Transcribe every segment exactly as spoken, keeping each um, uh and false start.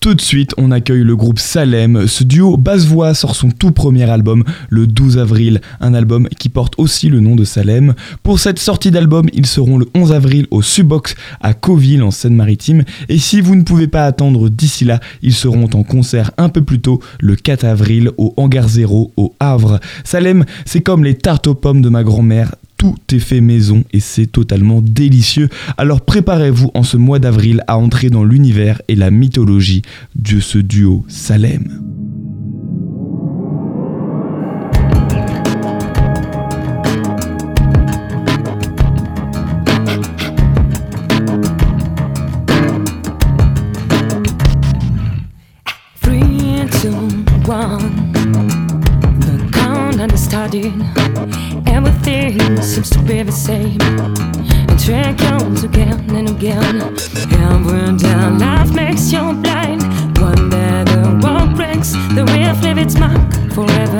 Tout de suite, on accueille le groupe Salem. Ce duo basse-voix sort son tout premier album le douze avril, un album qui porte aussi le nom de Salem. Pour cette sortie d'album, ils seront le onze avril au Subbox à Cauville en Seine-Maritime. Et si vous ne pouvez pas attendre d'ici là, ils seront en concert un peu plus tôt le quatre avril au Hangar Zéro au Havre. Salem, c'est comme les tartes aux pommes de ma grand-mère. Tout est fait maison et c'est totalement délicieux. Alors préparez-vous en ce mois d'avril à entrer dans l'univers et la mythologie de ce duo Salem. Three, two, one. The countdown started. Everything seems to be the same. And track comes again and again. Every day life makes you blind. One day the world breaks, the wave leaves its mark forever.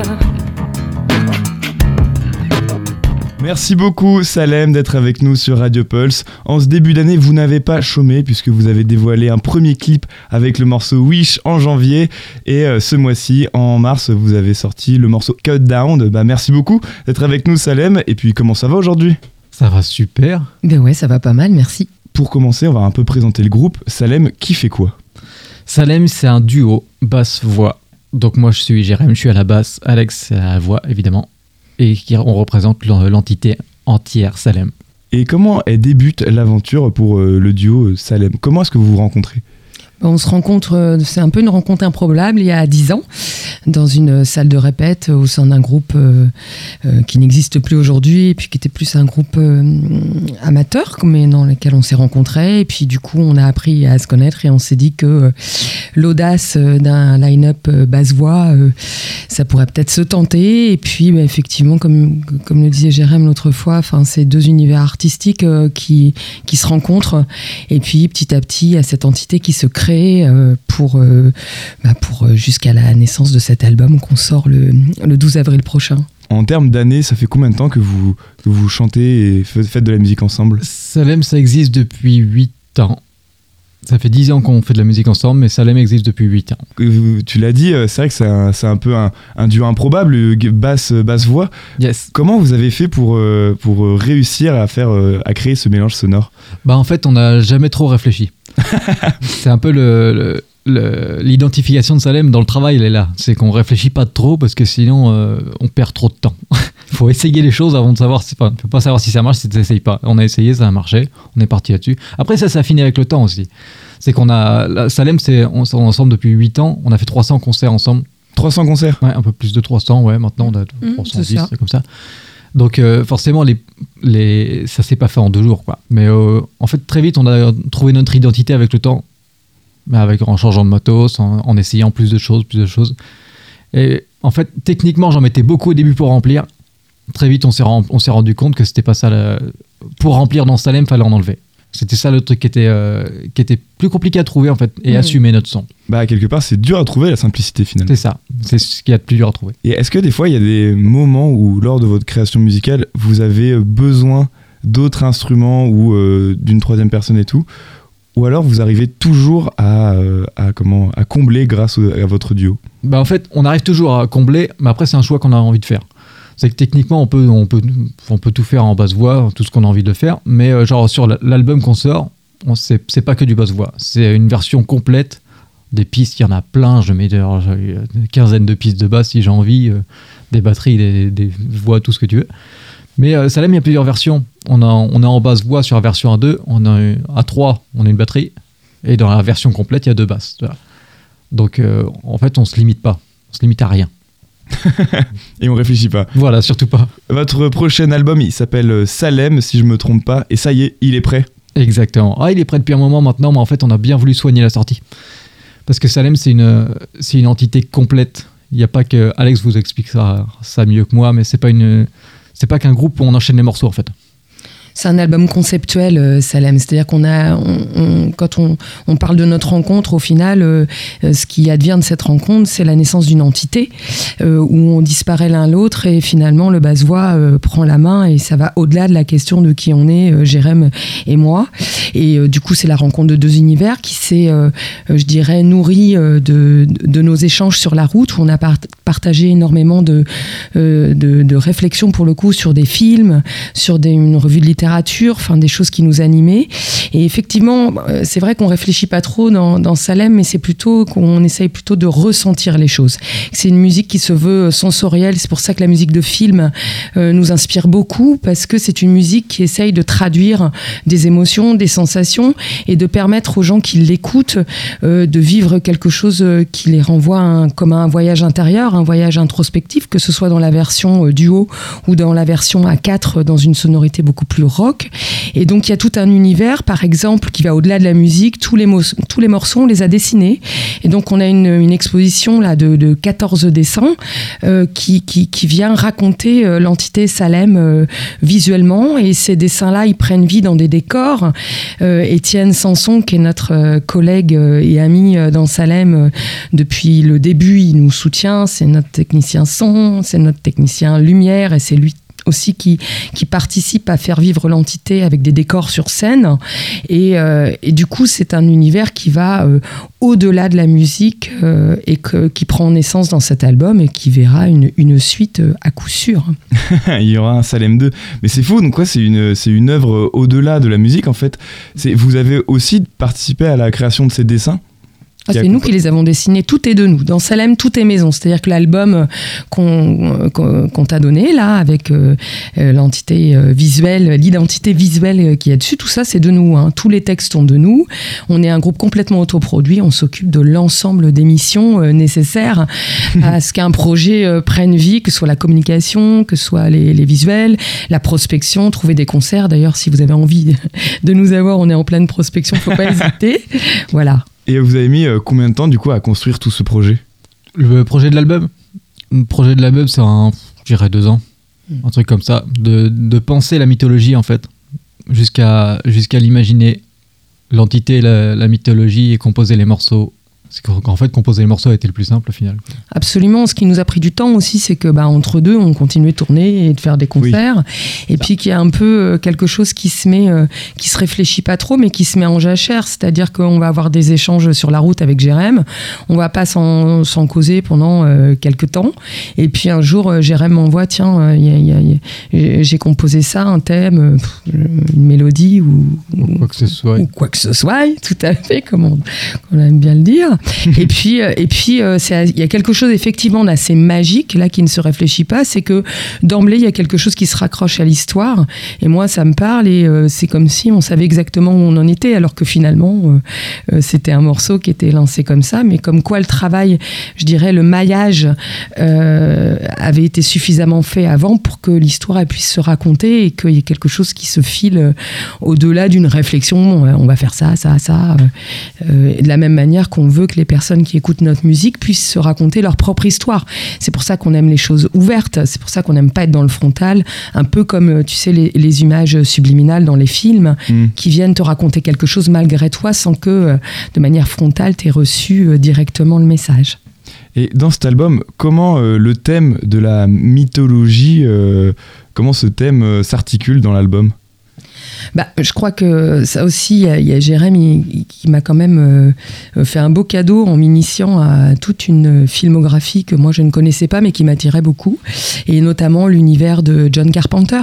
Merci beaucoup Salem d'être avec nous sur Radio Pulse. En ce début d'année, vous n'avez pas chômé puisque vous avez dévoilé un premier clip avec le morceau Wish en janvier. Et euh, ce mois-ci, en mars, vous avez sorti le morceau Cut Down. Bah, merci beaucoup d'être avec nous Salem. Et puis comment ça va aujourd'hui ? Ça va super. Ben ouais, ça va pas mal, merci. Pour commencer, on va un peu présenter le groupe. Salem, qui fait quoi ? Salem, c'est un duo basse-voix. Donc moi, je suis Jérém, je suis à la basse. Alex, c'est à la voix, évidemment. Et on représente l'entité entière Salem. Et comment elle débute l'aventure pour euh, le duo Salem ? Comment est-ce que vous vous rencontrez ? On se rencontre, c'est un peu une rencontre improbable, il y a dix ans, dans une salle de répète au sein d'un groupe euh, euh, qui n'existe plus aujourd'hui, et puis qui était plus un groupe euh, amateur, mais dans lequel on s'est rencontrés. Et puis du coup, on a appris à se connaître et on s'est dit que euh, l'audace d'un line-up euh, basse-voix, euh, ça pourrait peut-être se tenter. Et puis, bah, effectivement, comme, comme le disait Jérém l'autre fois, c'est deux univers artistiques euh, qui, qui se rencontrent. Et puis, petit à petit, il y a cette entité qui se crée pour, euh, bah pour jusqu'à la naissance de cet album qu'on sort le, le douze avril prochain. En termes d'années, ça fait combien de temps que vous, que vous chantez et faites de la musique ensemble ? Salem, ça existe depuis huit ans. Ça fait dix ans qu'on fait de la musique ensemble, mais Salem existe depuis huit ans. Tu l'as dit, c'est vrai que c'est un, c'est un peu un, un duo improbable, basse, basse voix. Yes. Comment vous avez fait pour, pour réussir à, faire, à créer ce mélange sonore ? Bah en fait, on n'a jamais trop réfléchi. C'est un peu le, le, le, l'identification de Salem dans le travail, elle est là. C'est qu'on réfléchit pas trop parce que sinon euh, on perd trop de temps. Il faut essayer les choses avant de savoir. Si, enfin, on ne peut pas savoir si ça marche si tu n'essayes pas. On a essayé, ça a marché, on est parti là-dessus. Après, ça s'est affiné avec le temps aussi. C'est qu'on a. La, Salem, c'est, on, on est ensemble depuis huit ans. On a fait trois cents concerts ensemble. trois cents concerts ? Ouais, un peu plus de trois cents, ouais. Maintenant, on a mmh, trois cent dix, c'est ça. C'est comme ça. Donc, euh, forcément, les, les, ça ne s'est pas fait en deux jours, quoi. Mais euh, en fait, très vite, on a trouvé notre identité avec le temps. Mais avec, en changeant de matos, en, en essayant plus de choses, plus de choses. Et en fait, techniquement, j'en mettais beaucoup au début pour remplir. Très vite, on s'est, rem, on s'est rendu compte que c'était pas ça. La, pour remplir dans Salem, il fallait en enlever. C'était ça le truc qui était, euh, qui était plus compliqué à trouver, en fait, et mmh. assumer notre son. Bah, quelque part, c'est dur à trouver, la simplicité, finalement. C'est ça. C'est ce qu'il y a de plus dur à trouver. Et est-ce que des fois, il y a des moments où, lors de votre création musicale, vous avez besoin d'autres instruments ou euh, d'une troisième personne et tout ? Ou alors vous arrivez toujours à, euh, à, comment, à combler grâce au, à votre duo ? Bah en fait, on arrive toujours à combler, mais après c'est un choix qu'on a envie de faire. C'est que techniquement, on peut, on peut, on peut tout faire en basse-voix, tout ce qu'on a envie de faire, mais euh, genre sur l'album qu'on sort, on, c'est, c'est pas que du basse-voix. C'est une version complète des pistes, il y en a plein, je mets genre, une quinzaine de pistes de basse si j'ai envie, euh, des batteries, des, des voix, tout ce que tu veux. Mais euh, Salem, il y a plusieurs versions. On, a, on est en basse-voix sur la version A deux, on a A trois, on a une batterie, et dans la version complète, il y a deux basses. Voilà. Donc, euh, en fait, on ne se limite pas. On ne se limite à rien. Et on réfléchit pas. Voilà, surtout pas. Votre prochain album, il s'appelle Salem, si je me trompe pas, et ça y est, il est prêt. Exactement. Ah, il est prêt depuis un moment maintenant, mais en fait, on a bien voulu soigner la sortie. Parce que Salem, c'est une, c'est une entité complète. Il n'y a pas que... Alex vous explique ça, ça mieux que moi, mais c'est pas une... C'est pas qu'un groupe où on enchaîne les morceaux, en fait. C'est un album conceptuel, euh, Salem. C'est-à-dire qu'on a, on, on, quand on, on parle de notre rencontre, au final, euh, ce qui advient de cette rencontre, c'est la naissance d'une entité euh, où on disparaît l'un l'autre et finalement le basse-voix euh, prend la main et ça va au-delà de la question de qui on est, euh, Jérém et moi. Et euh, du coup, c'est la rencontre de deux univers qui s'est, euh, je dirais, nourri euh, de, de nos échanges sur la route où on a part- partagé énormément de, euh, de, de réflexions pour le coup sur des films, sur des, une revue de littérature, enfin des choses qui nous animaient. Et effectivement, c'est vrai qu'on réfléchit pas trop dans, dans Salem, mais c'est plutôt qu'on essaye plutôt de ressentir les choses. C'est une musique qui se veut sensorielle. C'est pour ça que la musique de film euh, nous inspire beaucoup, parce que c'est une musique qui essaye de traduire des émotions, des sensations, et de permettre aux gens qui l'écoutent euh, de vivre quelque chose qui les renvoie un, comme à un voyage intérieur, un voyage introspectif, que ce soit dans la version euh, duo ou dans la version à quatre, dans une sonorité beaucoup plus rock. Et donc il y a tout un univers, par exemple, qui va au-delà de la musique. Tous les, mo- tous les morceaux, on les a dessinés. Et donc on a une, une exposition là, de, de quatorze dessins euh, qui, qui, qui vient raconter euh, l'entité Salem euh, visuellement. Et ces dessins-là, ils prennent vie dans des décors. Euh, Étienne Sanson, qui est notre euh, collègue euh, et ami euh, dans Salem euh, depuis le début, il nous soutient. C'est notre technicien son, c'est notre technicien lumière et c'est lui aussi qui, qui participe à faire vivre l'entité avec des décors sur scène. Et, euh, et du coup, c'est un univers qui va euh, au-delà de la musique euh, et que, qui prend naissance dans cet album et qui verra une, une suite euh, à coup sûr. Il y aura un Salem deux. Mais c'est fou, donc quoi, c'est une, c'est une œuvre au-delà de la musique, en fait. C'est, vous avez aussi participé à la création de ces dessins ? Ah, c'est nous qui les avons dessinés, tout est de nous. Dans Salem, tout est maison. C'est-à-dire que l'album qu'on, qu'on, qu'on t'a donné, là, avec euh, l'entité visuelle, l'identité visuelle qui est dessus, tout ça, c'est de nous. Hein. Tous les textes sont de nous. On est un groupe complètement autoproduit. On s'occupe de l'ensemble des missions euh, nécessaires à ce qu'un projet euh, prenne vie, que ce soit la communication, que ce soit les, les visuels, la prospection, trouver des concerts. D'ailleurs, si vous avez envie de nous avoir, on est en pleine prospection, faut pas hésiter. Voilà. Et vous avez mis euh, combien de temps, du coup, à construire tout ce projet ? Le projet de l'album Le projet de l'album, c'est un, je dirais deux ans. Un truc comme ça. De, de penser la mythologie, en fait, jusqu'à, jusqu'à l'imaginer. L'entité, la, la mythologie et composer les morceaux. C'est qu'en fait, composer les morceaux a été le plus simple au final. Absolument. Ce qui nous a pris du temps aussi, c'est que bah, entre deux, on continuait de tourner et de faire des concerts. Oui. Et puis qu'il y a un peu quelque chose qui se met, euh, qui se réfléchit pas trop, mais qui se met en jachère. C'est-à-dire qu'on va avoir des échanges sur la route avec Jérém. On va pas s'en, s'en causer pendant euh, quelques temps. Et puis un jour, euh, Jérém m'envoie, tiens, euh, y a, y a, y a, j'ai composé ça, un thème, euh, une mélodie ou, ou quoi que ce soit. Ou quoi que ce soit, tout à fait, comme on, on aime bien le dire. et puis, et puis il y a quelque chose effectivement d'assez magique, là, qui ne se réfléchit pas, c'est que d'emblée, il y a quelque chose qui se raccroche à l'histoire, et moi, ça me parle, et euh, c'est comme si on savait exactement où on en était, alors que finalement, euh, c'était un morceau qui était lancé comme ça, mais comme quoi le travail, je dirais, le maillage euh, avait été suffisamment fait avant pour que l'histoire elle puisse se raconter, et qu'il y ait quelque chose qui se file au-delà d'une réflexion, on va faire ça, ça, ça, euh, de la même manière qu'on veut que les personnes qui écoutent notre musique puissent se raconter leur propre histoire. C'est pour ça qu'on aime les choses ouvertes, c'est pour ça qu'on n'aime pas être dans le frontal, un peu comme, tu sais, les, les images subliminales dans les films, mmh. qui viennent te raconter quelque chose malgré toi sans que, de manière frontale, tu aies reçu directement le message. Et dans cet album, comment euh, le thème de la mythologie, euh, comment ce thème euh, s'articule dans l'album ? Bah, je crois que ça aussi, il y a, y a Jérém il, qui m'a quand même euh, fait un beau cadeau en m'initiant à toute une filmographie que moi je ne connaissais pas mais qui m'attirait beaucoup, et notamment l'univers de John Carpenter.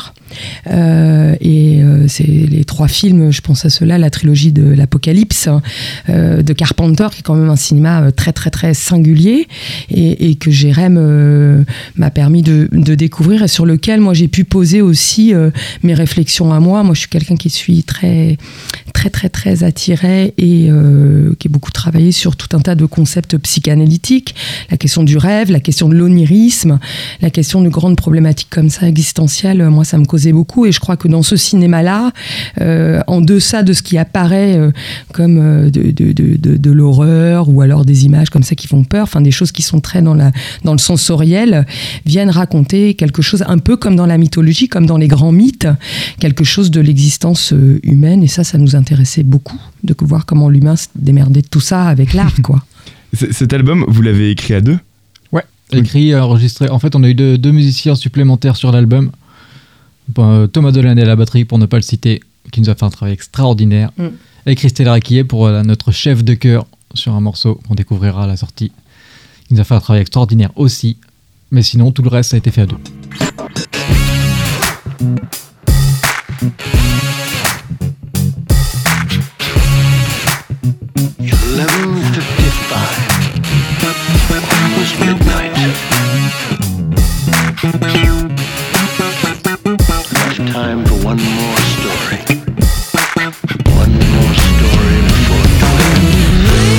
Euh, et euh, c'est les trois films, je pense à ceux-là, la trilogie de l'Apocalypse euh, de Carpenter, qui est quand même un cinéma très très très singulier, et, et que Jérém euh, m'a permis de, de découvrir, et sur lequel moi j'ai pu poser aussi euh, mes réflexions à moi. Moi je suis quelqu'un qui suis très très très très attiré et euh, qui a beaucoup travaillé sur tout un tas de concepts psychanalytiques, la question du rêve, la question de l'onirisme, la question de grandes problématiques comme ça existentielles. Moi ça me causait beaucoup, et je crois que dans ce cinéma-là, euh, en deçà de ce qui apparaît euh, comme euh, de, de, de, de, de l'horreur, ou alors des images comme ça qui font peur, enfin des choses qui sont très dans, la, dans le sensoriel, viennent raconter quelque chose un peu comme dans la mythologie, comme dans les grands mythes, quelque chose de l'existence l'existence euh, humaine, et ça, ça nous intéressait beaucoup, de voir comment l'humain se démerdait de tout ça avec l'art, quoi. C- cet album, vous l'avez écrit à deux ? Ouais, écrit, enregistré. En fait, on a eu deux, deux musiciens supplémentaires sur l'album. Bon, Thomas Delaney à la batterie, pour ne pas le citer, qui nous a fait un travail extraordinaire. Mm. Et Christelle Raquier pour euh, notre chef de chœur sur un morceau qu'on découvrira à la sortie. Il nous a fait un travail extraordinaire aussi. Mais sinon, tout le reste, ça a été fait à deux. eleven fifty-five was midnight. Enough time for one more story. One more story before twilight.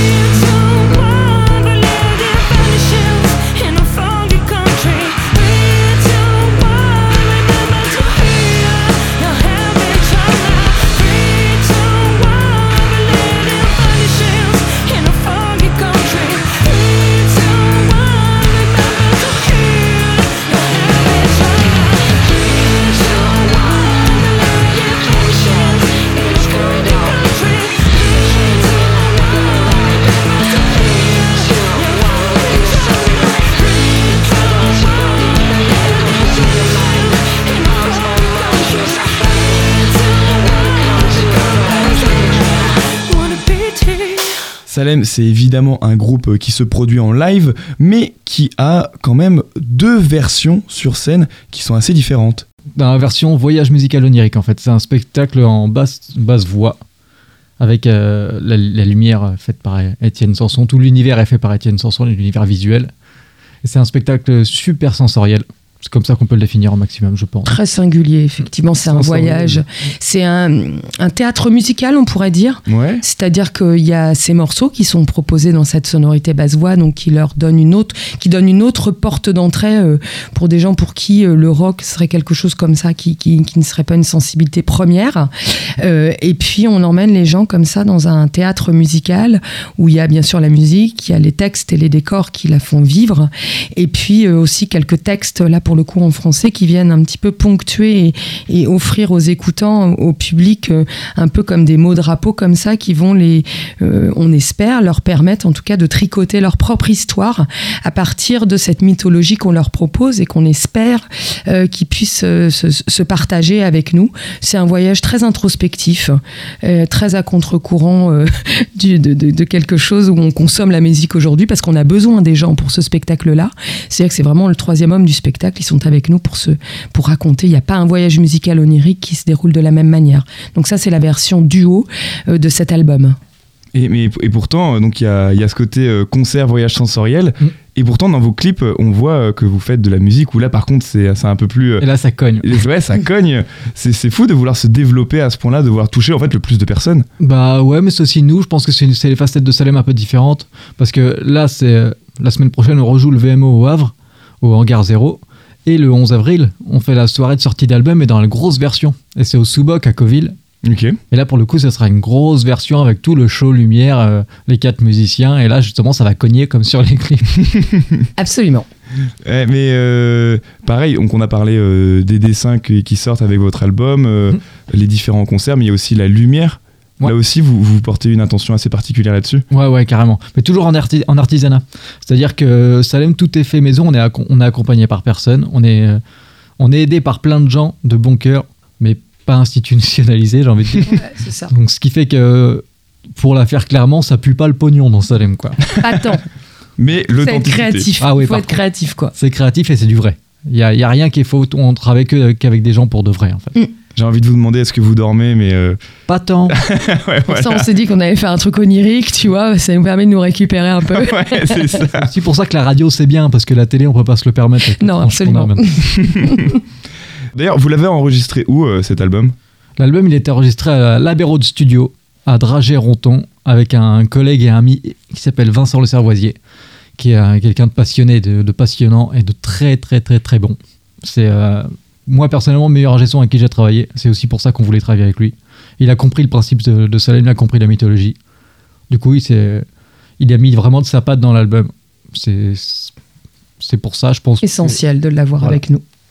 Salem, c'est évidemment un groupe qui se produit en live, mais qui a quand même deux versions sur scène qui sont assez différentes. Dans la version voyage musical onirique, en fait, c'est un spectacle en basse, basse voix, avec euh, la, la lumière faite par Étienne Sanson. Tout l'univers est fait par Étienne Sanson, l'univers visuel. Et c'est un spectacle super sensoriel. C'est comme ça qu'on peut le définir au maximum, je pense. Très singulier, effectivement, c'est un voyage. C'est un, un théâtre musical, on pourrait dire. Ouais. C'est-à-dire qu'il y a ces morceaux qui sont proposés dans cette sonorité basse-voix, donc qui leur donnent une autre, qui donnent une autre porte d'entrée euh, pour des gens pour qui euh, le rock serait quelque chose comme ça, qui, qui, qui ne serait pas une sensibilité première. Euh, et puis, on emmène les gens comme ça dans un théâtre musical où il y a bien sûr la musique, il y a les textes et les décors qui la font vivre. Et puis euh, aussi quelques textes, là, pour le coup en français, qui viennent un petit peu ponctuer et, et offrir aux écoutants, au public, euh, un peu comme des mots drapeaux comme ça, qui vont les, euh, on espère, leur permettre en tout cas de tricoter leur propre histoire à partir de cette mythologie qu'on leur propose et qu'on espère euh, qu'ils puissent euh, se, se partager avec nous. C'est un voyage très introspectif, euh, très à contre-courant euh, du, de, de, de quelque chose où on consomme la musique aujourd'hui, parce qu'on a besoin des gens pour ce spectacle-là. C'est-à-dire que c'est vraiment le troisième homme du spectacle. Ils sont avec nous pour, se, pour raconter. Il n'y a pas un voyage musical onirique qui se déroule de la même manière. Donc ça, c'est la version duo euh, de cet album. Et, mais, et pourtant, donc il y a, y a ce côté euh, concert, voyage sensoriel. Mmh. Et pourtant, dans vos clips, on voit euh, que vous faites de la musique où là, par contre, c'est, c'est un peu plus... Euh, et là, ça cogne. Ouais, ça cogne. C'est, c'est fou de vouloir se développer à ce point-là, de vouloir toucher en fait le plus de personnes. Bah ouais, mais c'est aussi nous. Je pense que c'est, une, c'est les facettes de Salem un peu différentes. Parce que là, c'est la semaine prochaine, on rejoue le V M O au Havre, au Hangar Zéro. Et le onze avril, on fait la soirée de sortie d'album, mais dans la grosse version. Et c'est au Sous-Boc à Coville. Ok. Et là, pour le coup, ça sera une grosse version avec tout le show lumière, euh, les quatre musiciens. Et là, justement, ça va cogner comme sur les clips. Absolument. Ouais, mais euh, pareil, donc on a parlé euh, des dessins qui, qui sortent avec votre album, euh, mmh. les différents concerts, mais il y a aussi la lumière. Ouais. Là aussi, vous, vous portez une attention assez particulière là-dessus. Ouais, ouais, carrément. Mais toujours en, arti- en artisanat. C'est-à-dire que Salem, tout est fait maison. On est, ac- on est accompagné par personne. On est, euh, on est aidé par plein de gens de bon cœur, mais pas institutionnalisés, j'ai envie de dire. Ouais, c'est ça. Donc, ce qui fait que, pour la faire clairement, ça pue pas le pognon dans Salem, quoi. Pas tant. Mais l'authenticité. C'est créatif. Ah oui, il faut être contre, créatif, quoi. C'est créatif et c'est du vrai. Il y a, y a rien qui est faux. On travaille que, qu'avec des gens pour de vrai, en fait. Mm. J'ai envie de vous demander, est-ce que vous dormez, mais... Euh... Pas tant. Ouais, pour voilà. ça, on s'est dit qu'on allait faire un truc onirique, tu vois, ça nous permet de nous récupérer un peu. Ouais, c'est ça. C'est aussi pour ça que la radio, c'est bien, parce que la télé, on peut pas se le permettre. Non, absolument. D'ailleurs, vous l'avez enregistré où, euh, cet album ? L'album, il était enregistré à l'Abbey Road Studio, à Dragey-Ronton, avec un collègue et ami qui s'appelle Vincent Le Cervoisier, qui est euh, quelqu'un de passionné, de, de passionnant et de très, très, très, très bon. C'est... Euh, moi personnellement le meilleur ingé son avec qui j'ai travaillé, c'est aussi pour ça qu'on voulait travailler avec lui. Il a compris le principe de, de Salem, il a compris la mythologie, du coup il, s'est, il a mis vraiment de sa patte dans l'album. C'est, c'est pour ça je pense essentiel que, de l'avoir voilà. avec nous.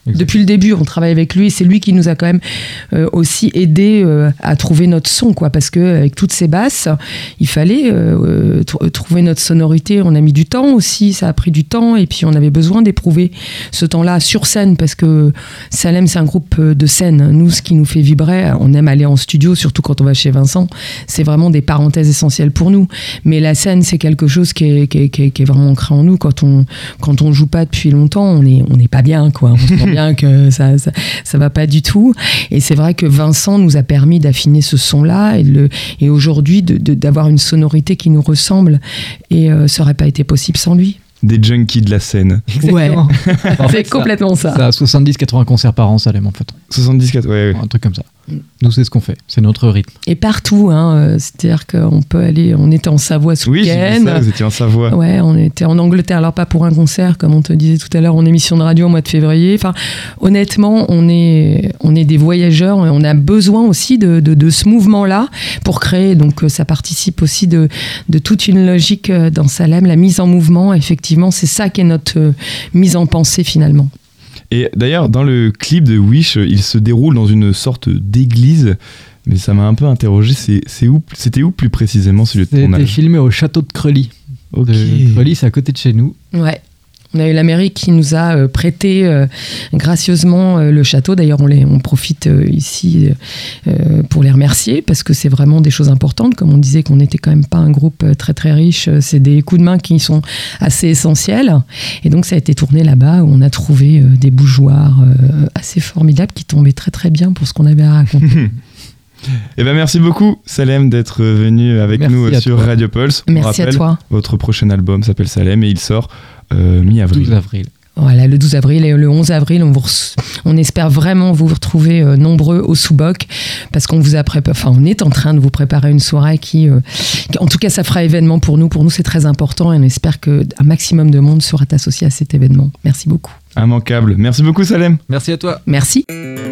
Exact. Depuis le début, on travaille avec lui et c'est lui qui nous a quand même euh, aussi aidé euh, à trouver notre son, quoi, parce que avec toutes ces basses, il fallait euh, tr- trouver notre sonorité. On a mis du temps aussi, ça a pris du temps et puis on avait besoin d'éprouver ce temps-là sur scène parce que Salem, c'est un groupe de scène. Nous, ce qui nous fait vibrer, on aime aller en studio, surtout quand on va chez Vincent. C'est vraiment des parenthèses essentielles pour nous. Mais la scène, c'est quelque chose qui est, qui est, qui est, qui est vraiment ancré en nous. Quand on quand on joue pas depuis longtemps, on est on n'est pas bien, quoi. On se sent bien que ça, ça ça va pas du tout. Et c'est vrai que Vincent nous a permis d'affiner ce son-là et, le, et aujourd'hui de, de, d'avoir une sonorité qui nous ressemble. Et euh, ça aurait pas été possible sans lui. Des junkies de la scène. Exactement. En C'est fait, complètement ça. Ça a soixante-dix quatre-vingts concerts par an, Salem, en fait. soixante-dix, quatre, ouais, ouais. Un truc comme ça. Nous, c'est ce qu'on fait. C'est notre rythme. Et partout, hein, euh, c'est-à-dire qu'on peut aller. On était en Savoie ce Oui, j'ai vu week-end. ça, vous étiez en Savoie. Ouais, on était en Angleterre, alors pas pour un concert, comme on te disait tout à l'heure, en émission de radio au mois de février. Enfin, honnêtement, on est, on est des voyageurs et on a besoin aussi de, de, de ce mouvement-là pour créer. Donc, ça participe aussi de, de toute une logique dans Salem, la mise en mouvement. Effectivement, c'est ça qui est notre euh, mise en pensée finalement. Et d'ailleurs, dans le clip de Wish, il se déroule dans une sorte d'église. Mais ça m'a un peu interrogé. C'est, c'est où, c'était où plus précisément ce lieu de C'était tournage ? filmé au château de Creully. Ok. De Creully, c'est à côté de chez nous. Ouais. On a eu la mairie qui nous a euh, prêté euh, gracieusement euh, le château. D'ailleurs, on, les, on profite euh, ici euh, pour les remercier parce que c'est vraiment des choses importantes. Comme on disait qu'on n'était quand même pas un groupe euh, très très riche, euh, c'est des coups de main qui sont assez essentiels. Et donc, ça a été tourné là-bas où on a trouvé euh, des bougeoirs euh, assez formidables qui tombaient très très bien pour ce qu'on avait à raconter. Eh ben merci beaucoup Salem d'être venu avec Merci nous à sur toi. Radio Pulse. On Merci à rappelle, toi. votre prochain album s'appelle Salem et il sort euh, mi-avril. douze avril. Voilà, le douze avril et le onze avril, on, vous re- on espère vraiment vous retrouver euh, nombreux au Sous-Boc parce qu'on vous a prépa- enfin, on est en train de vous préparer une soirée qui, euh, qui, en tout cas, ça fera événement pour nous. Pour nous, c'est très important et on espère qu'un maximum de monde sera associé à cet événement. Merci beaucoup. Immanquable. Merci beaucoup Salem. Merci à toi. Merci.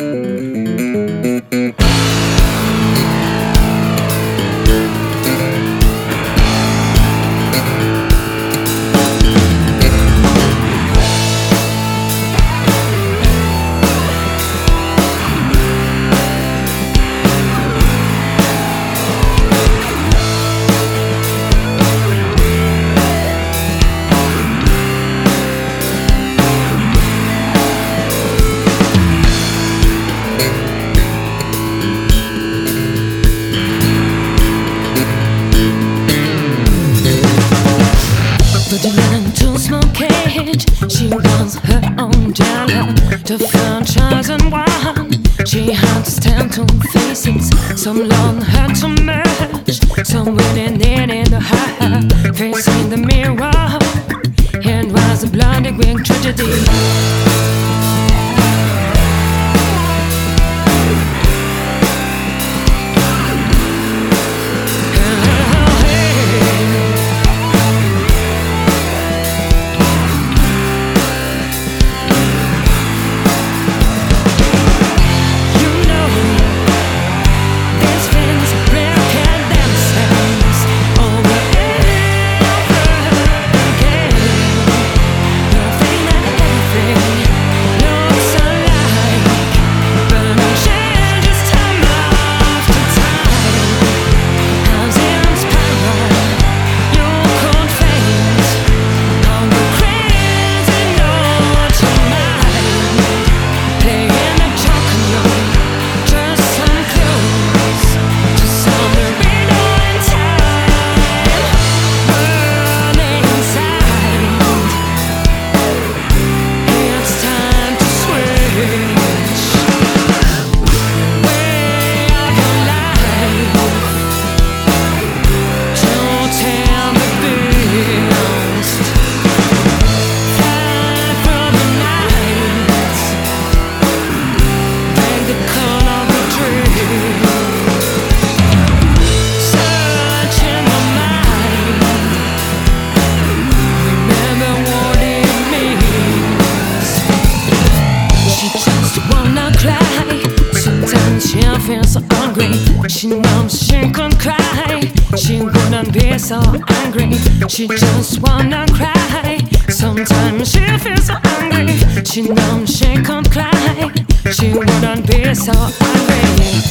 She wants her own dollar to franchise and wine. She had to stand two faces. Some learn her to merge. Some really needed her facing the mirror. It was a bloody great tragedy. She just wanna cry. Sometimes she feels so angry. She knows she can't cry. She wouldn't be so angry.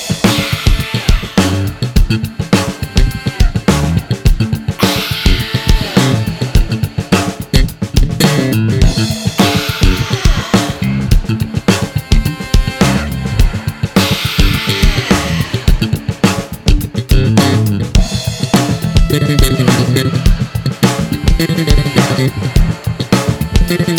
Thank you.